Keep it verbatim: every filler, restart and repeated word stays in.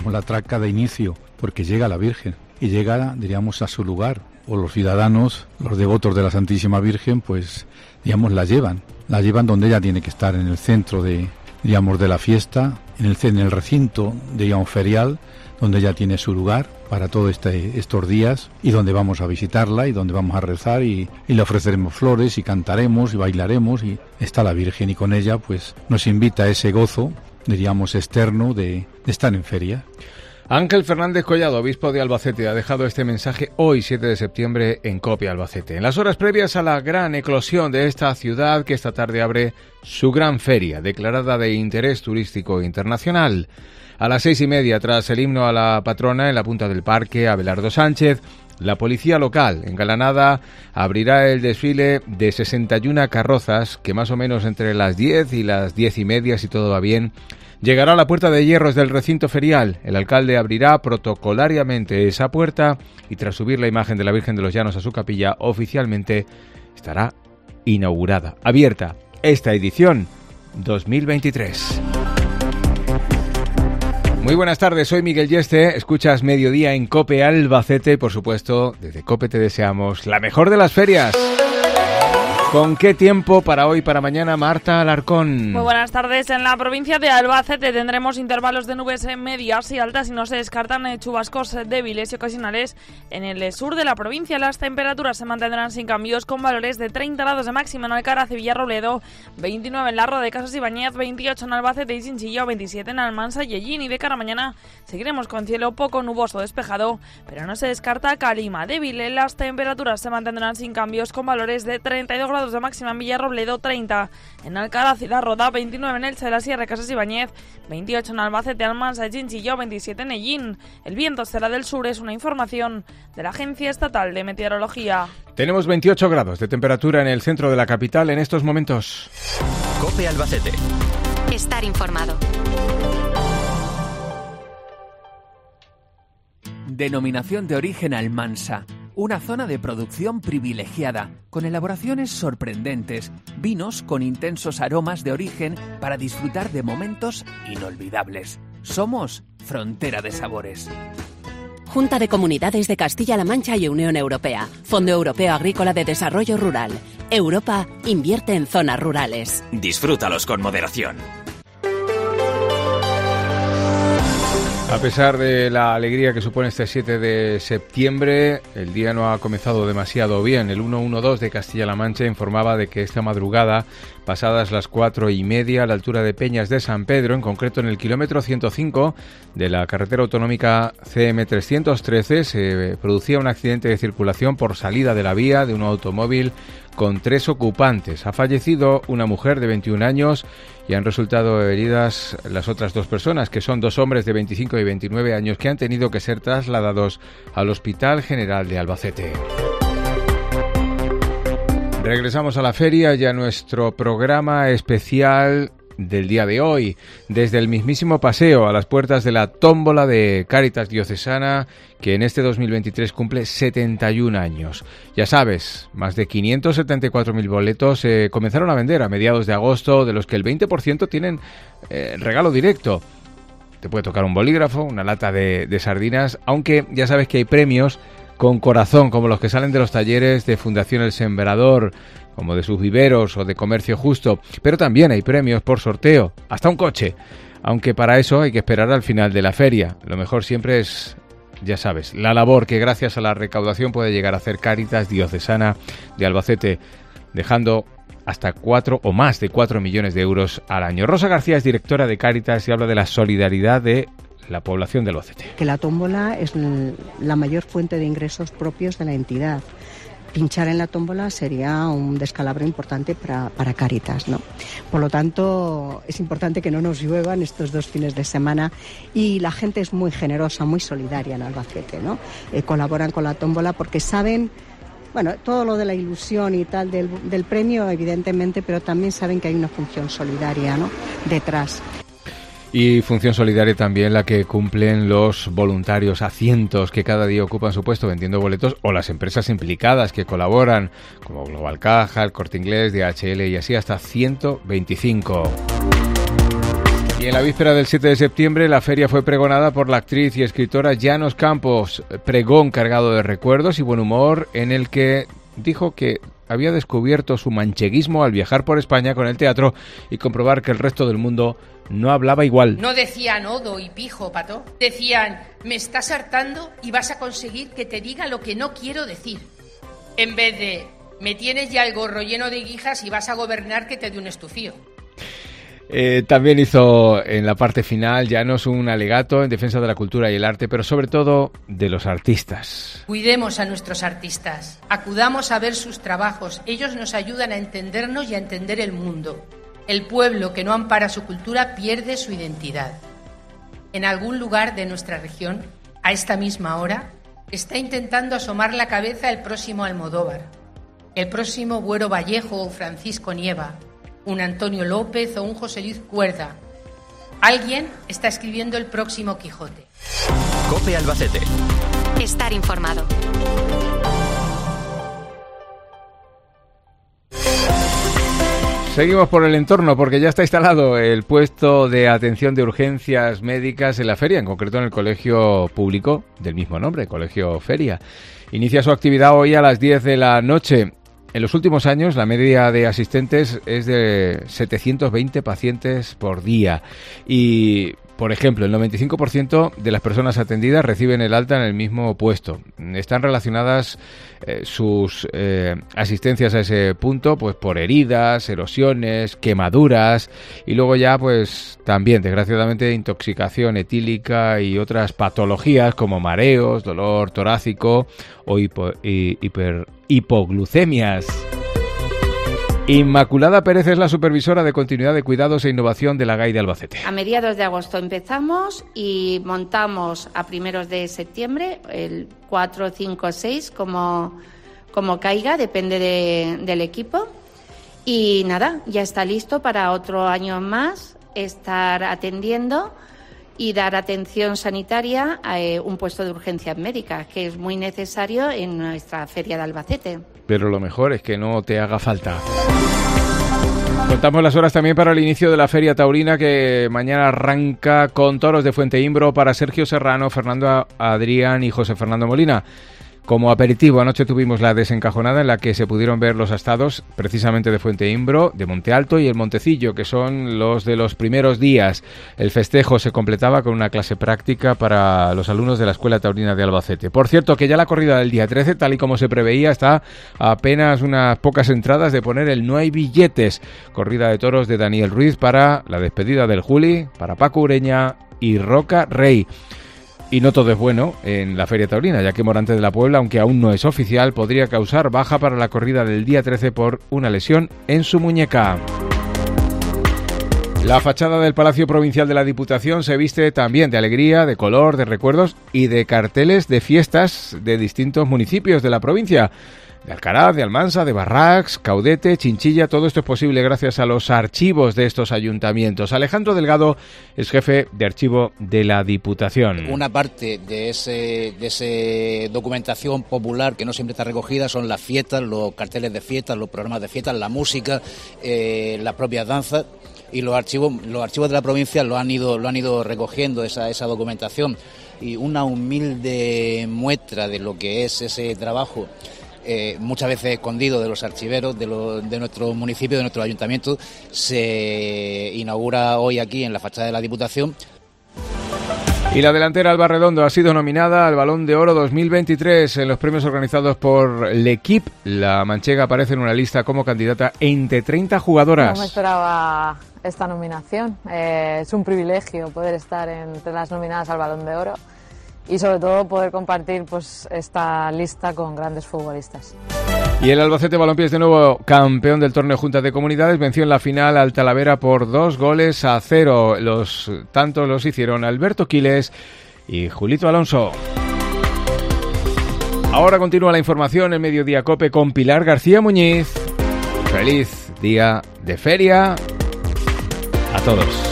digamos, la traca de inicio, porque llega la Virgen y llega, diríamos, a su lugar, o los ciudadanos, los devotos de la Santísima Virgen, pues, digamos, la llevan, la llevan donde ella tiene que estar, en el centro de, digamos, de la fiesta, en el, en el recinto, digamos, ferial, donde ella tiene su lugar para todos este, estos días y donde vamos a visitarla y donde vamos a rezar y, y le ofreceremos flores y cantaremos y bailaremos y está la Virgen y con ella pues nos invita a ese gozo, diríamos, externo de, de estar en feria. Ángel Fernández Collado, obispo de Albacete, ha dejado este mensaje hoy, siete de septiembre, en COPE Albacete. En las horas previas a la gran eclosión de esta ciudad, que esta tarde abre su gran feria, declarada de interés turístico internacional. A las seis y media, tras el himno a la patrona en la punta del parque, Abelardo Sánchez, la policía local, engalanada, abrirá el desfile de sesenta y una carrozas, que más o menos entre las diez y las diez y media, si todo va bien, llegará a la puerta de hierros del recinto ferial. El alcalde abrirá protocolariamente esa puerta y tras subir la imagen de la Virgen de los Llanos a su capilla, oficialmente estará inaugurada, abierta, esta edición dos mil veintitrés. Muy buenas tardes, soy Miguel Yeste, escuchas Mediodía en COPE Albacete y por supuesto, desde COPE te deseamos la mejor de las ferias. ¿Con qué tiempo para hoy, para mañana, Marta Alarcón? Muy buenas tardes. En la provincia de Albacete tendremos intervalos de nubes medias y altas y no se descartan chubascos débiles y ocasionales en el sur de la provincia. Las temperaturas se mantendrán sin cambios con valores de treinta grados de máxima en Alcaraz y Villarrobledo, veintinueve en Larro de Casas y Bañez, veintiocho en Albacete y Chinchilla, veintisiete en Almansa y Ellín. Y de cara a mañana seguiremos con cielo poco nuboso despejado, pero no se descarta calima débil. Las temperaturas se mantendrán sin cambios con valores de treinta y dos grados de máxima en Villarrobledo, treinta en Alcaraz y La Roda, veintinueve en Elche de la Sierra, Casas y Bañez, veintiocho en Albacete, Almansa y Chinchillón, veintisiete en Ellín. El viento será del sur, es una información de la Agencia Estatal de Meteorología. Tenemos veintiocho grados de temperatura en el centro de la capital en estos momentos. COPE Albacete. Estar informado. Denominación de origen Almansa. Una zona de producción privilegiada, con elaboraciones sorprendentes, vinos con intensos aromas de origen para disfrutar de momentos inolvidables. Somos Frontera de Sabores. Junta de Comunidades de Castilla-La Mancha y Unión Europea. Fondo Europeo Agrícola de Desarrollo Rural. Europa invierte en zonas rurales. Disfrútalos con moderación. A pesar de la alegría que supone este siete de septiembre, el día no ha comenzado demasiado bien. El ciento doce de Castilla-La Mancha informaba de que esta madrugada, pasadas las cuatro y media, a la altura de Peñas de San Pedro, en concreto en el kilómetro ciento cinco de la carretera autonómica C M trescientos trece, se producía un accidente de circulación por salida de la vía de un automóvil con tres ocupantes. Ha fallecido una mujer de veintiún años y han resultado heridas las otras dos personas, que son dos hombres de veinticinco y veintinueve años que han tenido que ser trasladados al Hospital General de Albacete. Regresamos a la feria y a nuestro programa especial del día de hoy, desde el mismísimo paseo a las puertas de la tómbola de Cáritas Diocesana, que en este dos mil veintitrés cumple setenta y un años. Ya sabes, más de quinientos setenta y cuatro mil boletos se eh, comenzaron a vender a mediados de agosto, de los que el veinte por ciento tienen eh, regalo directo. Te puede tocar un bolígrafo, una lata de, de sardinas, aunque ya sabes que hay premios con corazón, como los que salen de los talleres de Fundación El Sembrador, como de sus viveros o de Comercio Justo, pero también hay premios por sorteo, hasta un coche, aunque para eso hay que esperar al final de la feria. Lo mejor siempre es, ya sabes, la labor que gracias a la recaudación puede llegar a hacer Cáritas Diocesana de Albacete, dejando hasta cuatro o más de cuatro millones de euros al año. Rosa García es directora de Cáritas y habla de la solidaridad de la población de Albacete. Que la tómbola es la mayor fuente de ingresos propios de la entidad. Pinchar en la tómbola sería un descalabro importante para, para Cáritas, ¿no? Por lo tanto, es importante que no nos lluevan estos dos fines de semana y la gente es muy generosa, muy solidaria en Albacete, ¿no? Eh, colaboran con la tómbola porque saben, bueno, todo lo de la ilusión y tal del, del premio, evidentemente, pero también saben que hay una función solidaria, ¿no?, detrás. Y función solidaria también la que cumplen los voluntarios, a cientos que cada día ocupan su puesto vendiendo boletos, o las empresas implicadas que colaboran, como Global Caja, El Corte Inglés, D H L y así hasta ciento veinticinco. Y en la víspera del siete de septiembre la feria fue pregonada por la actriz y escritora Llanos Campos, pregón cargado de recuerdos y buen humor en el que dijo que había descubierto su mancheguismo al viajar por España con el teatro y comprobar que el resto del mundo no hablaba igual. No decían odo y pijo, pato. Decían, me estás hartando y vas a conseguir que te diga lo que no quiero decir. En vez de, me tienes ya el gorro lleno de guijas y vas a gobernar que te dé un estufío. Eh, también hizo en la parte final Llanos un alegato en defensa de la cultura y el arte, pero sobre todo de los artistas. Cuidemos a nuestros artistas, acudamos a ver sus trabajos, ellos nos ayudan a entendernos y a entender el mundo. El pueblo que no ampara su cultura pierde su identidad. En algún lugar de nuestra región, a esta misma hora, está intentando asomar la cabeza el próximo Almodóvar, el próximo Buero Vallejo o Francisco Nieva, un Antonio López o un José Luis Cuerda. Alguien está escribiendo el próximo Quijote. COPE Albacete. Estar informado. Seguimos por el entorno porque ya está instalado el puesto de atención de urgencias médicas en la feria, en concreto en el colegio público del mismo nombre, Colegio Feria. Inicia su actividad hoy a las diez de la noche. En los últimos años, la media de asistentes es de setecientos veinte pacientes por día y, por ejemplo, el noventa y cinco por ciento de las personas atendidas reciben el alta en el mismo puesto. Están relacionadas eh, sus eh, asistencias a ese punto pues por heridas, erosiones, quemaduras y luego ya pues también, desgraciadamente, intoxicación etílica y otras patologías como mareos, dolor torácico o hipo, hi, hiper, hipoglucemias. Inmaculada Pérez es la supervisora de continuidad de cuidados e innovación de la G A I de Albacete. A mediados de agosto empezamos y montamos a primeros de septiembre, el cuatro, cinco, seis, como, como caiga, depende de, del equipo. Y nada, ya está listo para otro año más estar atendiendo y dar atención sanitaria a eh, un puesto de urgencias médicas, que es muy necesario en nuestra feria de Albacete. Pero lo mejor es que no te haga falta. Contamos las horas también para el inicio de la Feria Taurina, que mañana arranca con toros de Fuenteimbro para Sergio Serrano, Fernando Adrián y José Fernando Molina. Como aperitivo, anoche tuvimos la desencajonada en la que se pudieron ver los astados precisamente de Fuenteimbro, de Monte Alto y el Montecillo, que son los de los primeros días. El festejo se completaba con una clase práctica para los alumnos de la Escuela Taurina de Albacete. Por cierto, que ya la corrida del día trece, tal y como se preveía, está a apenas unas pocas entradas de poner el No hay billetes. Corrida de toros de Daniel Ruiz para la despedida del Juli, para Paco Ureña y Roca Rey. Y no todo es bueno en la Feria Taurina, ya que Morante de la Puebla, aunque aún no es oficial, podría causar baja para la corrida del día trece por una lesión en su muñeca. La fachada del Palacio Provincial de la Diputación se viste también de alegría, de color, de recuerdos y de carteles de fiestas de distintos municipios de la provincia. De Alcaraz, de Almansa, de Barracs, Caudete, Chinchilla, todo esto es posible gracias a los archivos de estos ayuntamientos. Alejandro Delgado es jefe de archivo de la Diputación. Una parte de ese de ese documentación popular que no siempre está recogida son las fiestas, los carteles de fiestas, los programas de fiestas, la música, eh, las propias danzas, y los archivos los archivos de la provincia lo han ido lo han ido recogiendo esa esa documentación, y una humilde muestra de lo que es ese trabajo. Eh, muchas veces escondido de los archiveros de, los, de nuestro municipio, de nuestro ayuntamiento, se inaugura hoy aquí en la fachada de la Diputación. Y la delantera Alba Redondo ha sido nominada al Balón de Oro dos mil veintitrés en los premios organizados por L'Equipe. La manchega aparece en una lista como candidata entre treinta jugadoras. No me esperaba esta nominación. Eh, es un privilegio poder estar entre las nominadas al Balón de Oro. Y sobre todo poder compartir pues esta lista con grandes futbolistas. Y el Albacete Balompié es de nuevo campeón del torneo Junta de Comunidades. Venció en la final al Talavera por dos goles a cero. Los tantos los hicieron Alberto Quiles y Julito Alonso. Ahora continúa la información en Mediodía Cope con Pilar García Muñiz. Feliz día de feria a todos.